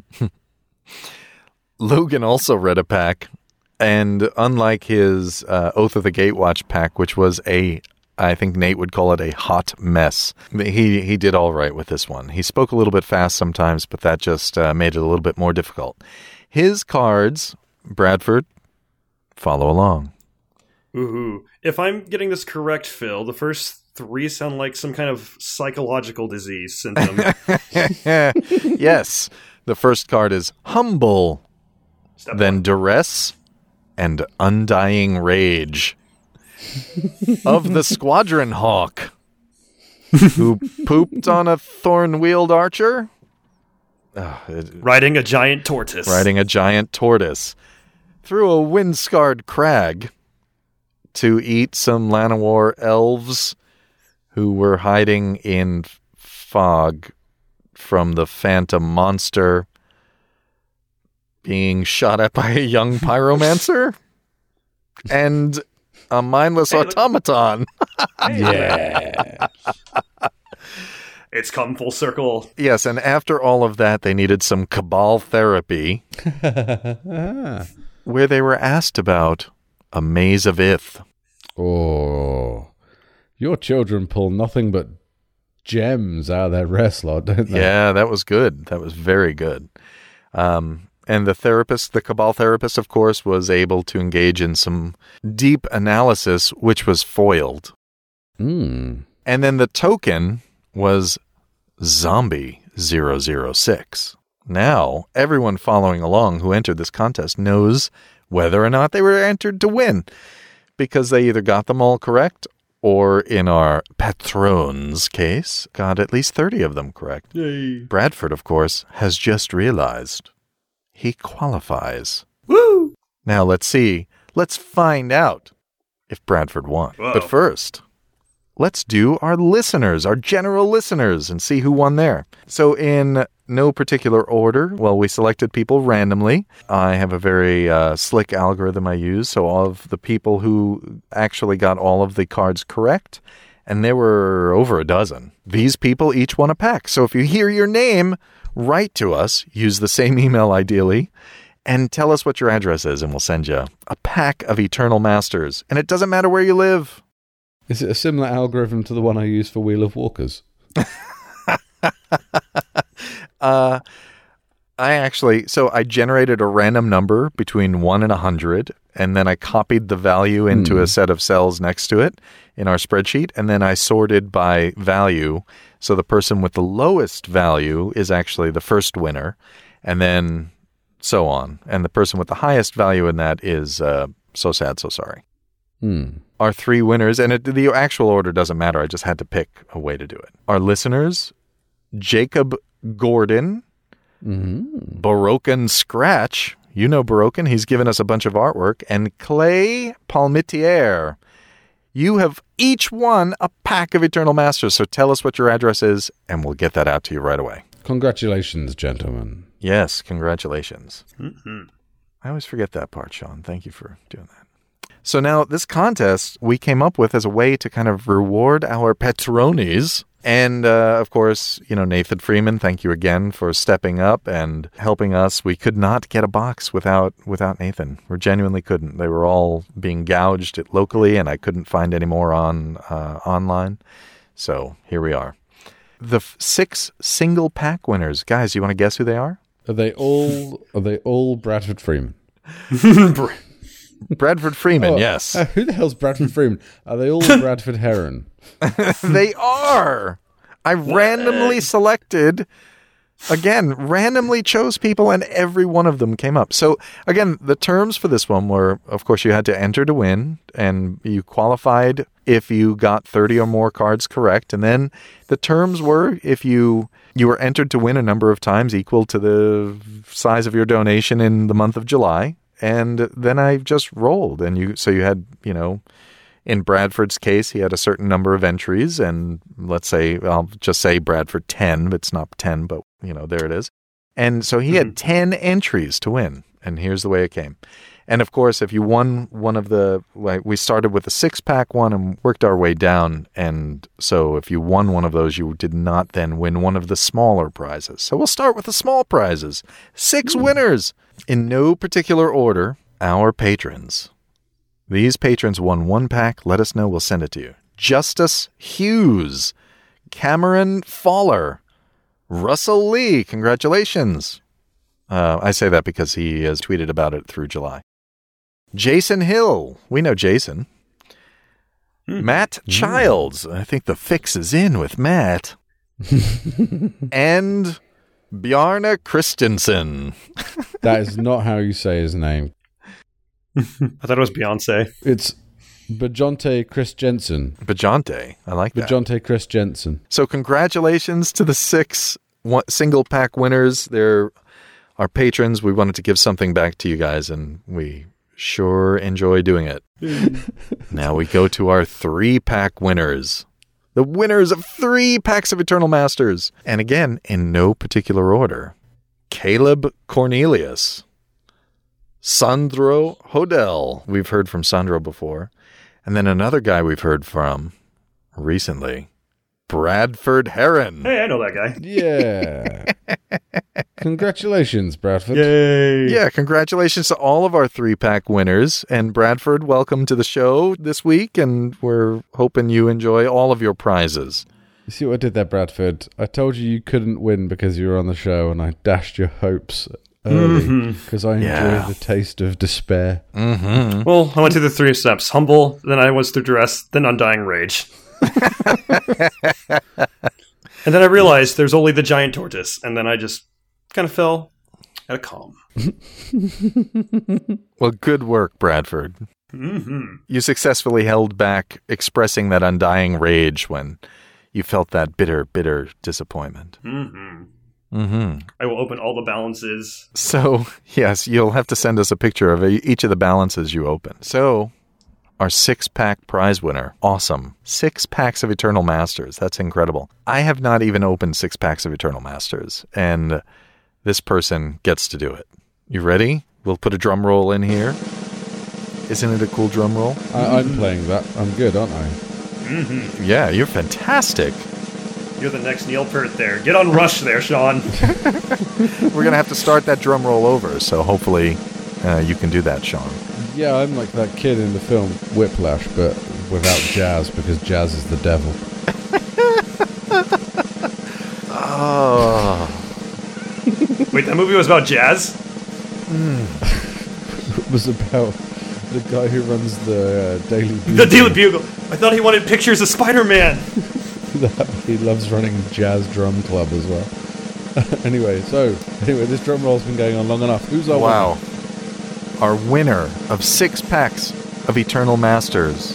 Logan also read a pack, and unlike his Oath of the Gatewatch pack, which was I think Nate would call it a hot mess, he did all right with this one. He spoke a little bit fast sometimes, but that just made it a little bit more difficult. His cards, Bradford, follow along. Ooh. If I'm getting this correct, Phil, the first 3 sound like some kind of psychological disease symptom. Yes. The first card is Humble, then Duress, and Undying Rage. Of the Squadron Hawk, who pooped on a thorn-wheeled archer? Riding a giant tortoise. Through a wind-scarred crag to eat some Llanowar elves who were hiding in fog from the phantom monster being shot at by a young pyromancer and a mindless automaton. Yeah. It's come full circle. Yes, and after all of that, they needed some cabal therapy where they were asked about a Maze of Ith. Oh, your children pull nothing but gems out of their rare slot, don't they? Yeah, that was good. That was very good. And the therapist, the cabal therapist, of course, was able to engage in some deep analysis, which was foiled. Mm. And then the token was Zombie 006. Now, everyone following along who entered this contest knows whether or not they were entered to win, because they either got them all correct or, in our patron's case, got at least 30 of them correct. Yay. Bradford, of course, has just realized he qualifies. Woo! Now, let's see. Let's find out if Bradford won. Whoa. But first, let's do our listeners, our general listeners, and see who won there. So in no particular order, well, we selected people randomly. I have a very slick algorithm I use. So of the people who actually got all of the cards correct, and there were over a dozen, these people each won a pack. So if you hear your name, write to us, use the same email ideally, and tell us what your address is, and we'll send you a pack of Eternal Masters. And it doesn't matter where you live. Is it a similar algorithm to the one I use for Wheel of Walkers? I generated a random number between 1 and 100, and then I copied the value into a set of cells next to it in our spreadsheet, and then I sorted by value. So the person with the lowest value is actually the first winner, and then so on. And the person with the highest value in that is So Sad, So Sorry. Our 3 winners, and the actual order doesn't matter. I just had to pick a way to do it. Our listeners, Jacob Gordon, Barokan Scratch. You know Barokan. He's given us a bunch of artwork. And Clay Palmitiere. You have each won a pack of Eternal Masters. So tell us what your address is, and we'll get that out to you right away. Congratulations, gentlemen. Yes, congratulations. Mm-hmm. I always forget that part, Sean. Thank you for doing that. So now this contest we came up with as a way to kind of reward our patrones. And, of course, Nathan Freeman, thank you again for stepping up and helping us. We could not get a box without Nathan. We genuinely couldn't. They were all being gouged locally, and I couldn't find any more online. So here we are. The 6 single pack winners. Guys, you want to guess who they are? Are they all Bradford Freeman? Bradford Freeman, yes. Who the hell's Bradford Freeman? Are they all Bradford Heron? They are. I randomly selected, again, randomly chose people, and every one of them came up. So, again, the terms for this one were, of course, you had to enter to win, and you qualified if you got 30 or more cards correct. And then the terms were if you were entered to win a number of times equal to the size of your donation in the month of July. And then I just rolled. And so you had, in Bradford's case, he had a certain number of entries, and let's say, I'll just say Bradford 10, but it's not 10, but, there it is. And so he had 10 entries to win, and here's the way it came. And of course, if you won one of we started with a 6-pack one and worked our way down, and so if you won one of those, you did not then win one of the smaller prizes. So we'll start with the small prizes. 6 winners! In no particular order, our patrons. These patrons won 1 pack. Let us know. We'll send it to you. Justice Hughes. Cameron Faller. Russell Lee. Congratulations. I say that because he has tweeted about it through July. Jason Hill. We know Jason. Matt Childs. I think the fix is in with Matt. And Bjarne Christensen. That is not how you say his name. I thought it was Beyonce. It's Bajante Chris Jensen. Bajante. I like that. Bajante Chris Jensen. So congratulations to the 6 single pack winners. They're our patrons. We wanted to give something back to you guys, and we sure enjoy doing it. Now we go to our 3-pack winners. The winners of 3 packs of Eternal Masters. And again, in no particular order. Caleb Cornelius. Sandro Hodel. We've heard from Sandro before. And then another guy we've heard from recently. Bradford Heron. Hey, I know that guy. Yeah. Congratulations, Bradford. Yay. Yeah, congratulations to all of our 3-pack winners. And Bradford, welcome to the show this week. And we're hoping you enjoy all of your prizes. You see what I did there, Bradford? I told you couldn't win because you were on the show, and I dashed your hopes early because I enjoy the taste of despair. Mm-hmm. Well, I went through the 3 steps. Humble, then I was through duress, then undying rage. And then I realized there's only the giant tortoise, and then I just kind of fell at a calm. Well, good work, Bradford. Mm-hmm. You successfully held back expressing that undying rage when you felt that bitter, bitter disappointment. Mm-hmm. Mm-hmm. I will open all the balances. So, yes, you'll have to send us a picture of each of the balances you open. So, our 6-pack prize winner. Awesome. 6 packs of Eternal Masters. That's incredible. I have not even opened 6 packs of Eternal Masters, and this person gets to do it. You ready? We'll put a drum roll in here. Isn't it a cool drum roll? I'm playing that. I'm good, aren't I? Mm-hmm. Yeah, you're fantastic. You're the next Neil Peart there. Get on Rush there, Sean. We're going to have to start that drum roll over, so hopefully you can do that, Sean. Yeah, I'm like that kid in the film Whiplash, but without jazz, because jazz is the devil. Oh. Wait, that movie was about jazz? It was about the guy who runs the Daily Bugle. The Daily Bugle. I thought he wanted pictures of Spider-Man. He loves running Jazz Drum Club as well. Anyway, this drum roll's been going on long enough. Who's our Wow. winner? Our winner of 6 packs of Eternal Masters,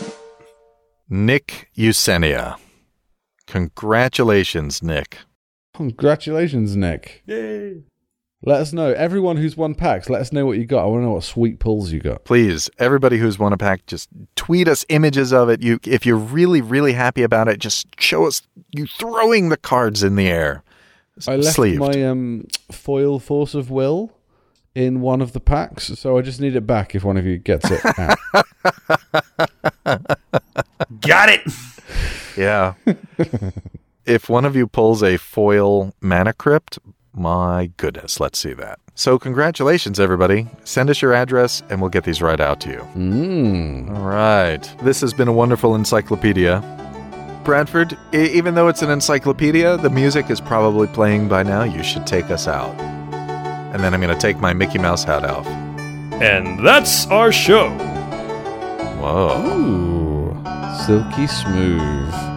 Nick Eusenia. Congratulations, Nick. Congratulations, Nick. Yay. Let us know. Everyone who's won packs, let us know what you got. I want to know what sweet pulls you got. Please, everybody who's won a pack, just tweet us images of it. If you're really, really happy about it, just show us you throwing the cards in the air. I left Sleeved. my foil Force of Will in one of the packs, so I just need it back if one of you gets it out. Got it. Yeah. If one of you pulls a foil Mana Crypt, my goodness, let's see that. So congratulations, everybody. Send us your address, and we'll get these right out to you. All right. This has been a wonderful encyclopedia. Bradford, even though it's an encyclopedia, the music is probably playing by now. You should take us out. And then I'm going to take my Mickey Mouse hat off. And that's our show. Whoa. Ooh, silky smooth.